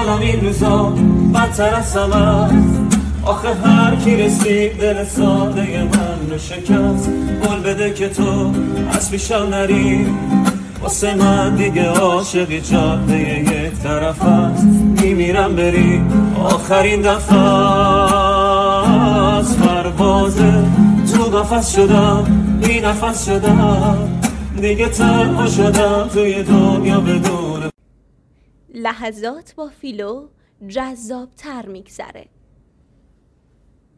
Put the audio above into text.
حالم این روزا بدتر از همه، آخه هر کی رسید دل ساده من رو شکست. قول بده که تو از پیشم نری، واسه من دیگه عاشقی جاده یک طرف است. میمیرم بری آخرین دفعه از پروازه، تو قفس شدم بی نفس شدم، دیگه تنها شدم توی دنیا بدون. لحظات با فیلو جذاب تر میگذره.